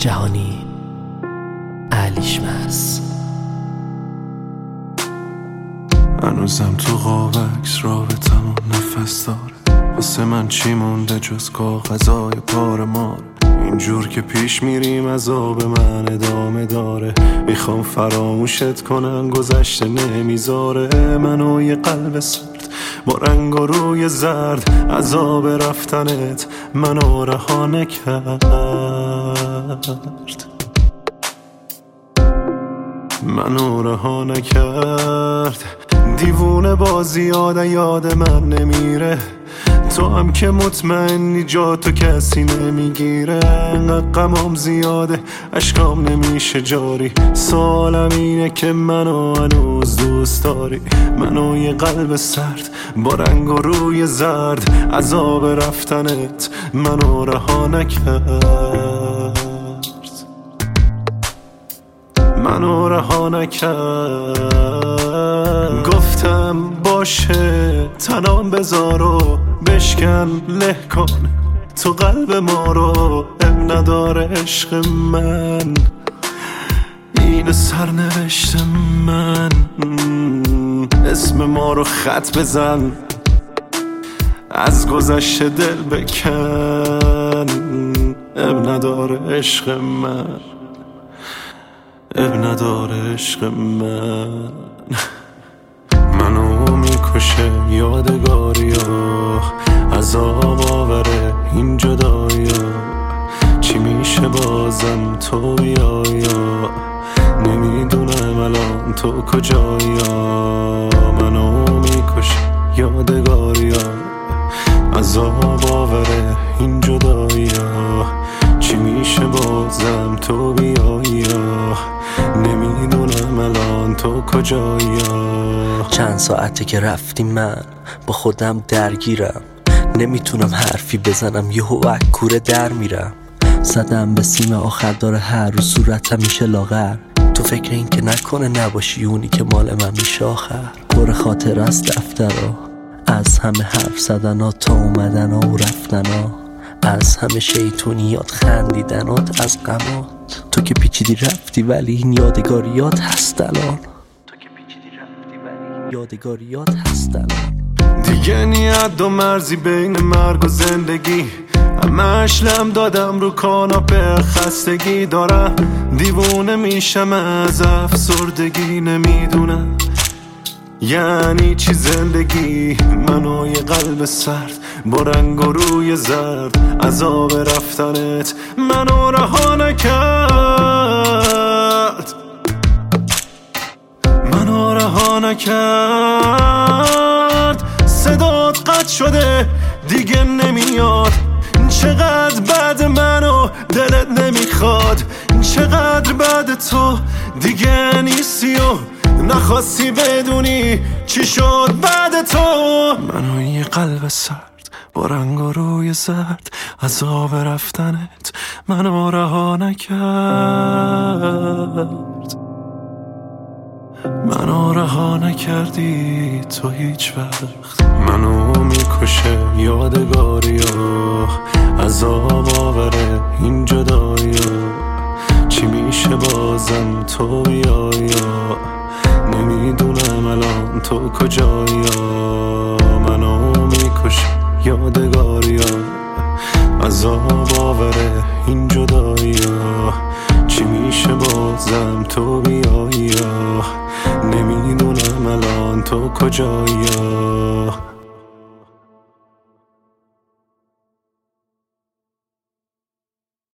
جهانی الیشمس. هنوزم تو قابکس رابطمون نفس داره، واسه من چی مونده جز کاغذای پار مار. اینجور که پیش میریم عذاب من ادامه داره، میخوام فراموشت کنم گذشته نمیذاره. منو یه قلب سرد با رنگ و روی زرد، عذاب رفتنت منو رها نکرد. منو رها نکرد. دیوونه بازی یاد من نمیره، تو هم که مطمئنی جا تو کسی نمیگیره. انقدر غمام زیاده عشقام نمیشه جاری، سوالم اینه که منو هنوز دوست داری. منو یه قلب سرد با رنگ و روی زرد، عذاب رفتنت منو رها نکرد. منو رها نکرد. گفتم باشه تنام بذار و بشکن له کن تو قلب ما رو، اب نداره عشق من این سرنوشت من. اسم ما رو خط بزن، از گذشته دل بکن، اب نداره عشق من، اب نداره عشق من. منو میکشه یادگاریا، عذاب آوره این جدایا. چی میشه بازم تو بیایا، نمیدونم الان تو کجایا. منو میکشه یادگاریا، عذاب آوره این جدایا. چی میشه بازم تو بیایا، نمیدونم الان تو کجایا. چند ساعته که رفتی من با خودم درگیرم، نمیتونم حرفی بزنم یهو کوره در میرم. زدم به سیم آخر داره هر رو صورتم میشه لاغر، تو فکر این که نکنه نباشی اونی که مال من میشه آخر. پر خاطر از دفترها، از همه حرف زدنها تا اومدنها و رفتنها، از همه شیطونیات خندیدنات از غمات. تو که پیچیدی رفتی ولی این یادگاریات هست الان، یادگاریات هست الان. دیگه نیت و مرزی بین مرگ و زندگی، همش لم دادم رو کاناپه خستگی دارم. دیوونه میشم از افسردگی، نمیدونم یعنی چی زندگی. منو یه قلب سرد با رنگ و روی زرد، عذاب رفتنت منو رها نکرد. منو رها نکرد. صدات قطع شده دیگه نمیاد، چقدر بعد منو دلت نمیخواد. چقدر بعد تو دیگه نیستی و نخواستی بدونی چی شد بعد تو. منو یه قلب سرد با رنگ و روی زرد، عذاب رفتنت منو رها نکرد. منو رها نکردی تو هیچ وقت. منو میکشه یادگاریا، عذاب آوره این جدایا. چی میشه بازم تو بیایا، نمیدونم الان تو کجایا. منو میکشه یادگاریا، عذاب آوره این جدایا. چی میشه بازم تو بیایا، نمیدونم الان تو کجایا.